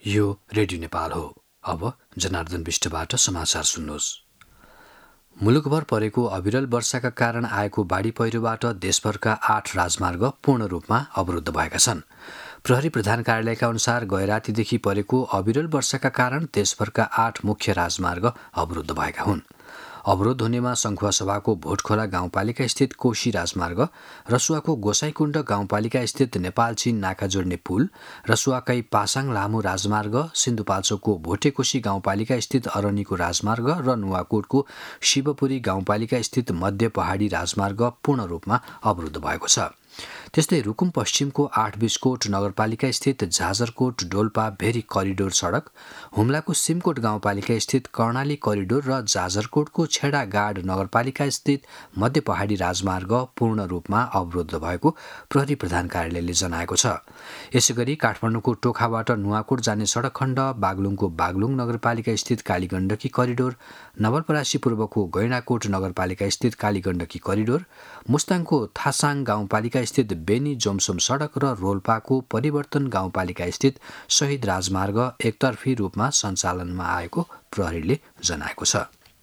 यो रेडियो नेपाल हो। अब जनार्दन विष्टबाट समाचार सुन्नुहोस्। मुलुकभर परेको अविरल वर्षाका कारण आएको बाढी पहिरोबाट देशभरका 8 राजमार्ग पूर्ण रूपमा अवरुद्ध भएका छन्। प्रहरी प्रधान कार्यालयका अनुसार गैरातीदेखि परेको अविरल वर्षाका कारण देशभरका 8 मुख्य राजमार्ग अवरुद्ध भएका हुन्। अवरोध हुनेमा सङ्खुवासभाको भोटखोला गाउँपालिका स्थित कोशी राजमार्ग, रसुवाको गोसाइकुण्ड गाउँपालिका स्थित नेपाल चीन नाका जोड्ने पुल, रसुवाकै पासाङ लामो राजमार्ग, सिन्धुपाल्चोकको भोटेकोशी गाउँपालिका स्थित अरनीको राजमार्ग र नुवाकोटको शिवपुरी गाउँपालिका स्थित मध्य पहाडी राजमार्ग पूर्ण रूपमा अवरुद्ध भएको छ। त्यस्तै रुकुम पश्चिमको 8 बिस्कोट नगरपालिका स्थित झाजरकोट डोल्पा भेरी करिडोर सडक, हुम्लाको सिमकोट गाउँपालिका स्थित कर्णाली करिडोर र जाजरकोटको छेडागाड नगरपालिका स्थित मध्य पहाडी राजमार्ग पूर्ण रूपमा अवरुद्ध भएको प्रहरी प्रधान कार्यालयले जनाएको छ। यसैगरी काठमाडौँको टोखाबाट नुवाकोट जाने सडक खण्ड, बागलुङको बागलुङ नगरपालिका स्थित कालीगण्डकी करिडोर, नवलपरासी पूर्वको गैंडाकोट नगरपालिका स्थित कालीगण्डकी करिडोर, मुस्ताङको थासाङ गाउँपालिका स्थित बेनी जोमसोम सडक र रोल्पाको परिवर्तन गाउँपालिका स्थित शहीद राजमार्ग एकतर्फी रूपमा सञ्चालनमा आएको प्रहरीले जनाएको छ।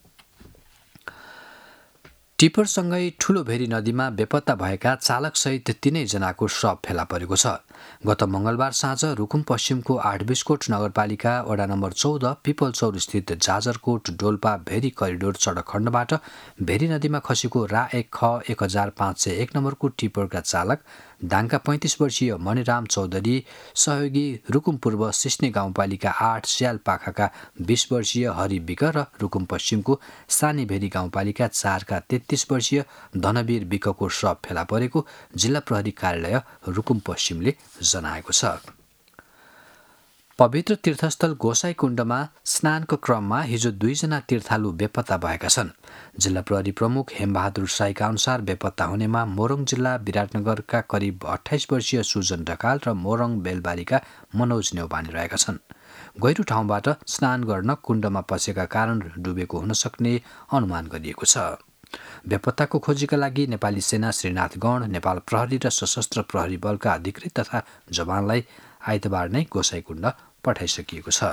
टिपरसँगै ठूलो भेरी नदीमा बेपत्ता भएका चालकसहित 3 जनाको शव फेला परेको छ। गत मंगलबार साँझ रुकुम पश्चिमको 8 बिस्कोट नगरपालिका वडा नम्बर 14 पिपलचौर स्थित जाजरकोट डोल्पा भेरी करिडोर सडक खण्डबाट भेरी नदीमा खसेको रा 1 ख 1501 नम्बरको टिपरका चालक दाङका 35 वर्षीय मणिराम चौधरी, सहयोगी रुकुम पूर्व सिस्ने गाउँपालिका 8 स्यालपाखाका 20 वर्षीय हरि विक र रुकुम पश्चिमको सानी भेरी गाउँपालिका 4 का 33 वर्षीय धनवीर विकको शव फेला परेको जिल्ला प्रहरी कार्यालय रुकुम पश्चिमले जनाएको छ। पवित्र तीर्थस्थल गोसाइकुण्डमा स्नानको क्रममा हिजो 2 जना तीर्थालु बेपत्ता भएका छन्। जिल्ला प्रहरी प्रमुख हेमबहादुर साईका अनुसार बेपत्ता हुनेमा मोरङ जिल्ला विराटनगरका करिब 28 वर्षीय सुजन ढकाल र मोरङ बेलबारीका मनोज नेौपाने रहेका छन्। गहिरो ठाउँबाट स्नान गर्न कुण्डमा पसेका कारण डुबेको हुन सक्ने अनुमान गरिएको छ। बेपत्ताको खोजीका लागि नेपाली सेना, श्रीनाथगण, नेपाल प्रहरी र सशस्त्र प्रहरी बलका अधिकृत तथा जवानलाई आइतबार नै गोसाइकुण्ड पठाइसकिएको छ।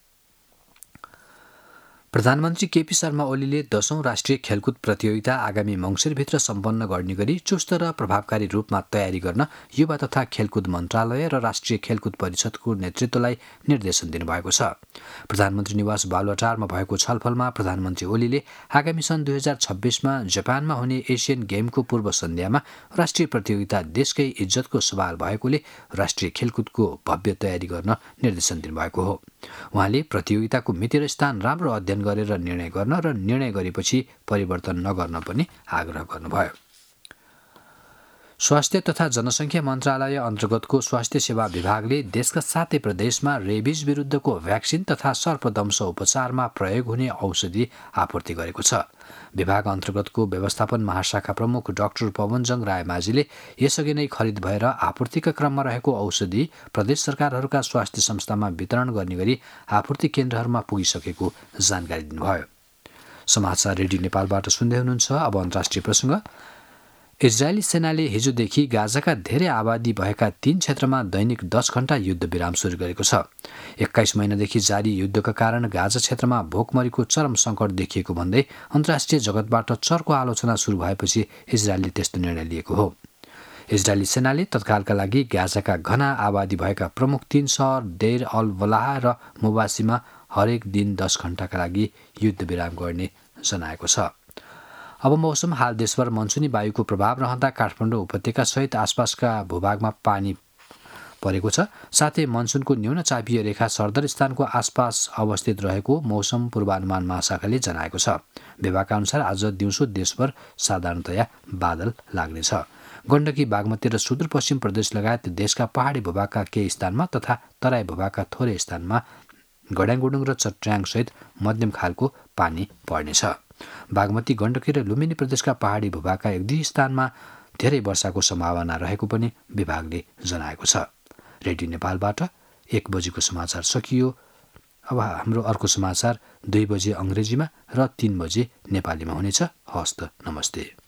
प्रधानमन्त्री केपी शर्मा ओलीले 10औं राष्ट्रिय खेलकुद प्रतियोगिता आगामी मङ्सिरभित्र सम्पन्न गर्ने गरी चुस्त र प्रभावकारी रूपमा तयारी गर्न युवा तथा खेलकुद मन्त्रालय र राष्ट्रिय खेलकुद परिषदको नेतृत्वलाई निर्देशन दिनुभएको छ। प्रधानमन्त्री निवास बालुवाटारमा भएको छलफलमा प्रधानमन्त्री ओलीले आगामी सन् 2026मा जापानमा हुने एसियन गेमको पूर्व सन्ध्यामा राष्ट्रिय प्रतियोगिता देशकै इज्जतको सवाल भएकोले राष्ट्रिय खेलकुदको भव्य तयारी गर्न निर्देशन दिनुभएको हो। उहाँले प्रतियोगिताको मिति र स्थान राम्रो अध्ययन गरेर निर्णय गर्न र निर्णय गरेपछि परिवर्तन नगर्न पनि आग्रह गर्नुभयो। स्वास्थ्य तथा जनसङ्ख्या मन्त्रालय अन्तर्गतको स्वास्थ्य सेवा विभागले देशका 7 प्रदेशमा रेबिज विरुद्धको भ्याक्सिन तथा सर्पदंश उपचारमा प्रयोग हुने औषधि आपूर्ति गरेको छ। विभाग अन्तर्गतको व्यवस्थापन महाशाखा प्रमुख डाक्टर पवनजङ रायमाझीले यसअघि नै खरिद भएर आपूर्तिका क्रममा रहेको औषधि प्रदेश सरकारहरूका स्वास्थ्य संस्थामा वितरण गर्ने गरी आपूर्ति केन्द्रहरूमा पुगिसकेको जानकारी दिनुभयो। समाचार रेडियो नेपालबाट सुन्दै हुनुहुन्छ। अब अन्तर्राष्ट्रिय प्रसङ्ग। इजरायली सेनाले हिजोदेखि गाजाका धेरै आबादी भएका 3 क्षेत्रमा दैनिक 10 घण्टा युद्ध विराम सुरु गरेको छ। 21 महिनादेखि जारी युद्धका कारण गाजा क्षेत्रमा भोकमरीको चरम सङ्कट देखिएको भन्दै अन्तर्राष्ट्रिय जगतबाट चर्को आलोचना सुरु भएपछि इजरायलले त्यस्तो निर्णय लिएको हो। इजरायली सेनाले तत्कालका लागि गाजाका घना आबादी भएका प्रमुख 3 सहर देर अल बलाह र मुबासीमा हरेक दिन 10 घण्टाका लागि युद्ध विराम गर्ने जनाएको छ। अब मौसम। हाल देशभर मनसुनी वायुको प्रभाव रहँदा काठमाडौँ उपत्यका सहित आसपासका भूभागमा पानी परेको छ। साथै मनसुनको न्यून चापीय रेखा सरदर स्थानको आसपास अवस्थित रहेको मौसम पूर्वानुमान महाशाखाले जनाएको छ। विभागका अनुसार आज दिउँसो देशभर साधारणतया बादल लाग्नेछ। गण्डकी, बागमती र सुदूरपश्चिम प्रदेश लगायत देशका पहाडी भूभागका केही स्थानमा तथा तराई भूभागका थोरै स्थानमा गड्याङगुडुङ र चट्र्याङ सहित मध्यम खालको पानी पर्नेछ। बागमती, गण्डकी र लुम्बिनी प्रदेशका पहाडी भूभागका 1-2 स्थानमा धेरै वर्षाको सम्भावना रहेको पनि विभागले जनाएको छ। रेडियो नेपालबाट 1 बजेको समाचार सकियो। अब हाम्रो अर्को समाचार 2 बजे अङ्ग्रेजीमा र 3 बजे नेपालीमा हुनेछ। हस्त नमस्ते।